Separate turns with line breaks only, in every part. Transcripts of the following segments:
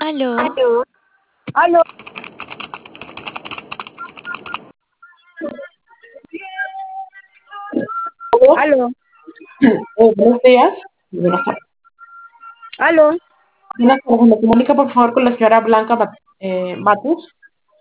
Aló,
Aló, aló,
Aló,
aló,
buenos días. Buenas tardes.
aló.
Buenas tardes. ¿Me comunica por favor con la señora Blanca Matus?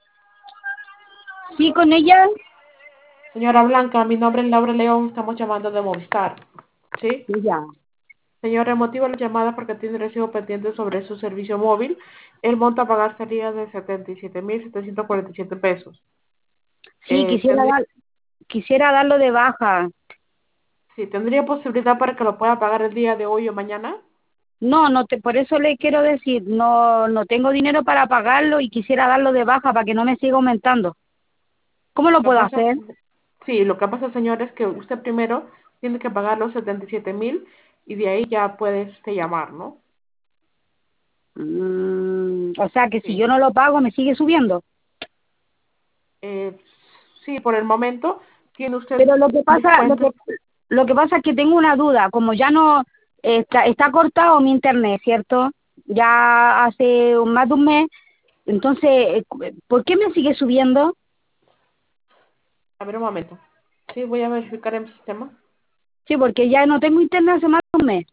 Sí, con ella.
Señora Blanca, mi nombre es Laura León, estamos llamando de Movistar. ¿Sí?
Ya.
Señora, el motivo de la llamada porque tiene recibo pendiente sobre su servicio móvil. El monto a pagar sería de 77.747 pesos.
Sí,
Tendría,
quisiera darlo de baja.
sí, ¿tendría posibilidad para que lo pueda pagar el día de hoy o mañana?
No, por eso le quiero decir, no tengo dinero para pagarlo y quisiera darlo de baja para que no me siga aumentando. ¿Cómo lo
Lo que
puedo
pasa,
hacer?
sí, lo que pasa, señor, es que usted primero tiene que pagar los 77.000 y de ahí ya puede usted llamar, ¿no?
O sea que si
Sí.
yo no lo pago me sigue subiendo.
Eh, sí, por el momento tiene usted
Pero
descuento.
lo que pasa es que tengo una duda, como ya no está cortado mi internet, ¿cierto? Ya hace más de un mes, entonces, ¿por qué me sigue subiendo?
A ver un momento. Sí, voy a verificar en el sistema.
Sí, porque ya no tengo internet hace más de un mes.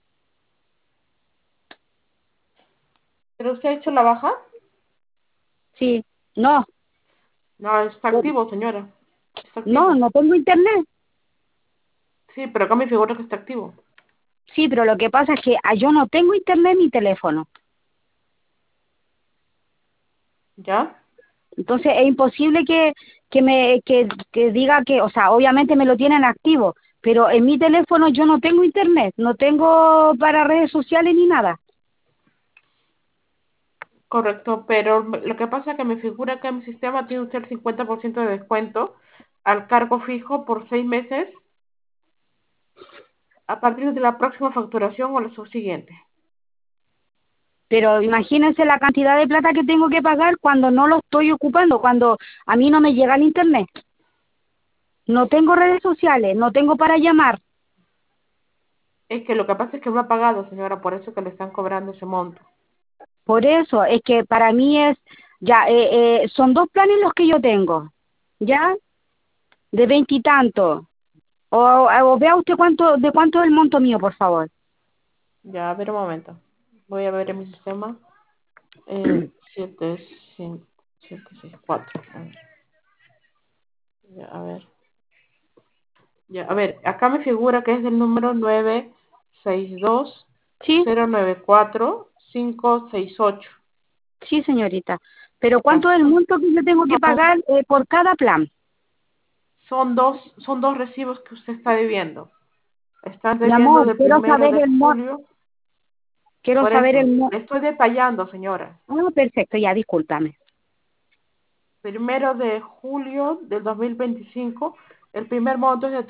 ¿Pero usted ha hecho la baja?
Sí, no,
No, está
no,
activo, señora. Está
no
activo.
no tengo internet.
Sí, pero acá me figura que está activo.
Sí, pero lo que pasa es que yo no tengo internet en mi teléfono.
¿Ya?
Entonces es imposible que diga que, o sea, obviamente me lo tienen activo, pero en mi teléfono yo no tengo internet, no tengo para redes sociales ni nada.
Correcto, pero lo que pasa es que me figura que en mi sistema tiene usted el 50% de descuento al cargo fijo por 6 meses a partir de la próxima facturación o la subsiguiente.
Pero imagínense la cantidad de plata que tengo que pagar cuando no lo estoy ocupando, cuando a mí no me llega el internet. No tengo redes sociales, no tengo para llamar.
Es que lo que pasa es que no ha pagado, señora, por eso que le están cobrando ese monto.
Por eso es que para mí ya, son dos planes los que yo tengo, ¿ya? De veintitantos. O vea usted de cuánto es el monto mío, por favor.
Ya, a ver un momento. Voy a ver en mi sistema. 7, 5, 7, 6, 4. Ya, a ver. Ya, a ver, acá me figura que es del número 962
Sí,
094 568.
sí, señorita. Pero
Ya.
¿cuánto es el monto que yo tengo que
Son,
pagar por cada plan?
son dos recibos que usted está debiendo. Están
Mi
debiendo
amor,
del primero de julio.
quiero
Por
saber
eso,
el
le
monto.
estoy detallando, señora.
Ah, perfecto, ya, discúlpame.
Primero de julio del 2025, el primer monto es de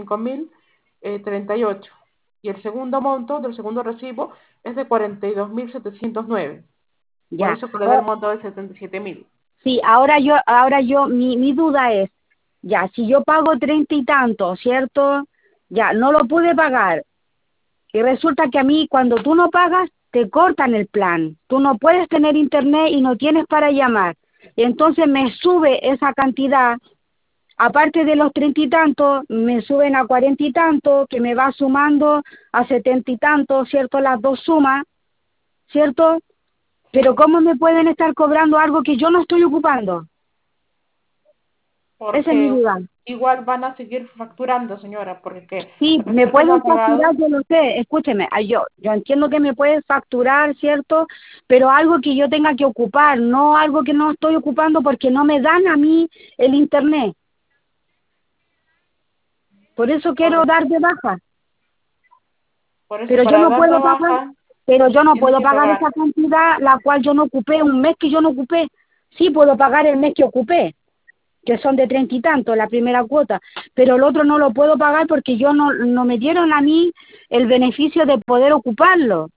35.038 y el segundo monto del segundo recibo es de 42.709. Por
Ya.
eso que le da el monto de 77.000.
Sí, mi duda es, ya, si yo pago treinta y tanto, ¿cierto? Ya, no lo pude pagar. Y resulta que a mí, cuando tú no pagas, te cortan el plan. Tú no puedes tener internet y no tienes para llamar. Y entonces me sube esa cantidad, aparte de los treinta y tantos, me suben a cuarenta y tantos, que me va sumando a setenta y tantos, ¿cierto? Las dos sumas, ¿cierto? Pero
¿Sí?
¿cómo me pueden estar cobrando algo que yo no estoy ocupando? Esa es mi
Porque
duda.
igual van a seguir facturando, señora, porque
Sí,
a
me
pesar que no
pueden
ha
facturar,
pagado,
yo lo sé, escúcheme, yo entiendo que me pueden facturar, ¿cierto? Pero algo que yo tenga que ocupar, no algo que no estoy ocupando porque no me dan a mí el internet. Por eso quiero
correcto.
dar de baja,
Por eso
pero yo
para
no
dar de
puedo pagar,
baja
pero yo no
tiene
puedo
que
pagar esa
pagar.
cantidad la cual yo no ocupé, un mes que yo no ocupé. Sí puedo pagar el mes que ocupé, que son de treinta y tanto, la primera cuota, pero el otro no lo puedo pagar porque yo no me dieron a mí el beneficio de poder ocuparlo.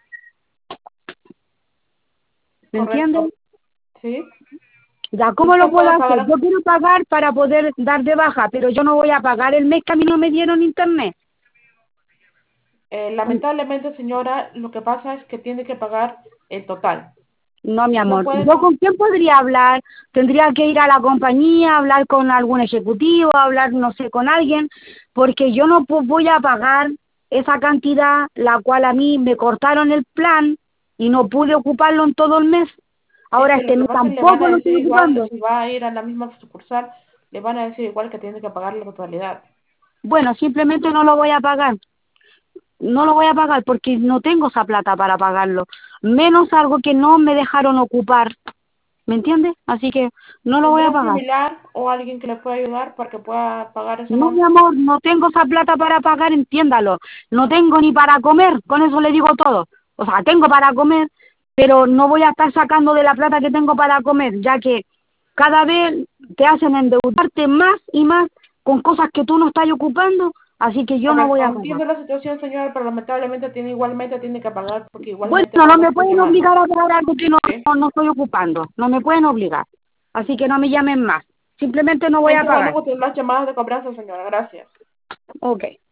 ¿Me entienden?
Correcto. ¿Sí?
Ya, ¿cómo lo
Usted
puedo
puede
hacer?
pagar.
Yo quiero pagar para poder dar de baja, pero yo no voy a pagar el mes que a mí no me dieron internet.
Lamentablemente, señora, lo que pasa es que tiene que pagar el total.
No, mi
No
amor.
puede,
¿Yo con quién podría hablar? Tendría que ir a la compañía, hablar con algún ejecutivo, hablar, no sé, con alguien, porque yo no voy a pagar esa cantidad, la cual a mí me cortaron el plan y no pude ocuparlo en todo el mes.
es
Ahora
que lo
este
que
mes
pasa es que le van
tampoco
a
lo
decir
estoy
igual,
ocupando.
si va a ir a la misma sucursal, le van a decir igual que tiene que pagar la totalidad.
Bueno, simplemente no lo voy a pagar. No lo voy a pagar porque no tengo esa plata para pagarlo. Menos algo que no me dejaron ocupar. ¿Me entiendes? Así que no lo voy
¿Tendrá
a
un
pagar.
familiar o alguien que le pueda ayudar para que pueda pagar ese
No, mi
monto?
amor, no tengo esa plata para pagar, entiéndalo. No tengo ni para comer, con eso le digo todo. O sea, tengo para comer, pero no voy a estar sacando de la plata que tengo para comer, ya que cada vez te hacen endeudarte más y más con cosas que tú no estás ocupando, así que yo
A
no
ver,
voy a pagar.
entiendo la situación, señora, pero lamentablemente tiene que pagar porque
Bueno,
igualmente
no
no la
me
estoy
pueden
llamando.
obligar a pagar algo que no,
¿Sí?
no estoy ocupando, no me pueden obligar. Así que no me llamen más, simplemente no voy a
Gente, bueno,
pagar.
continuar las llamadas de cobranza, señora. Gracias.
Ok.